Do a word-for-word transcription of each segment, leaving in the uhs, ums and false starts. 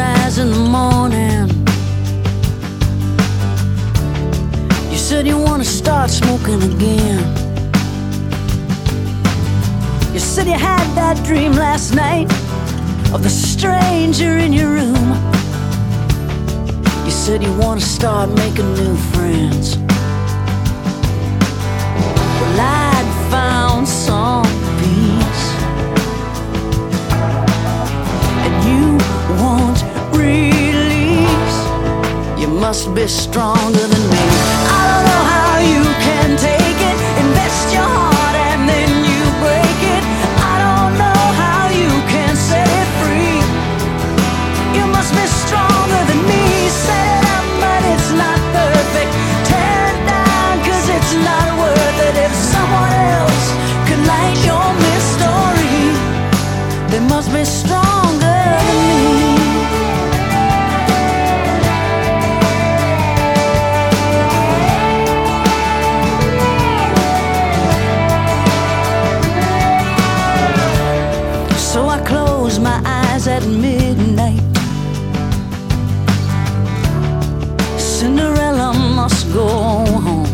rise in the morning, you said you wanna start smoking again. You said you had that dream last night of the stranger in your room. You said you wanna start making new friends. Well, I'd found some peace, and you want release. You must be stronger than me. I don't know how you can take it, invest your heart and then you break it. I don't know how you can set it free. You must be stronger than me. Set it up, but it's not perfect. Tear it down, cause it's not worth it. If someone else could light your mystery, they must be stronger than me. So I close my eyes at midnight. Cinderella must go home,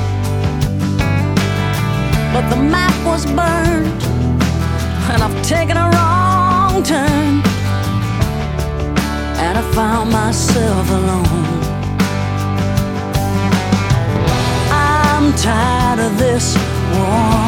but the map was burned and I've taken a wrong turn, and I found myself alone. I'm tired of this war.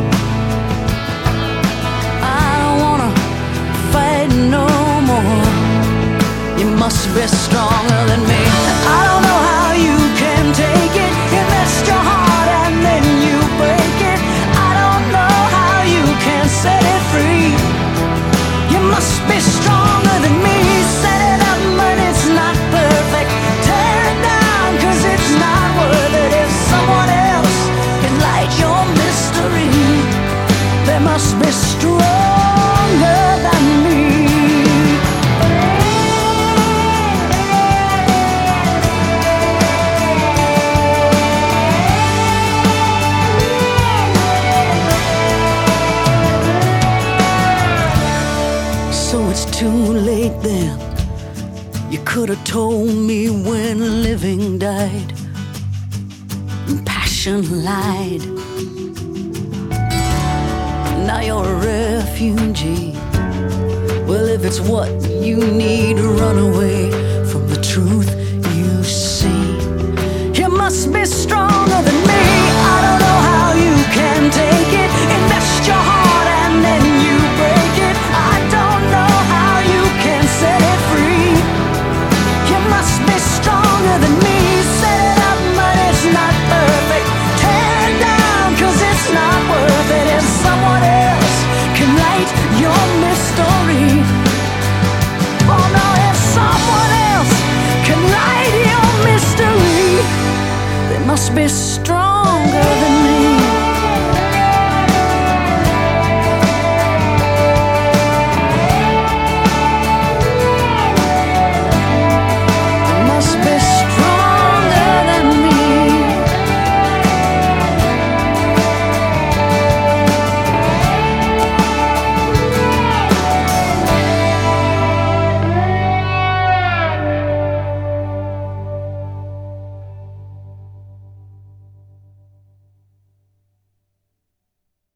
No more. You must be stronger than me. I don't know how you can take it, invest your heart and then you break it. I don't know how you can set it free. You must be stronger than me. Set it up, but it's not perfect. Tear it down, cause it's not worth it. If someone else can light your mystery, they must be stronger than me. Too late then. You could have told me when living died and passion lied. Now you're a refugee. Well, if it's what you need, run away from the truth you see. You must be stronger than me. I don't know how you can take it, invest your heart and then you break it. I don't know how you can set it free. You must be stronger than me. Set it up, but it's not perfect. Tear it down, cause it's not worth it. If someone else can light your mystery, oh no, if someone else can light your mystery, they must be strong.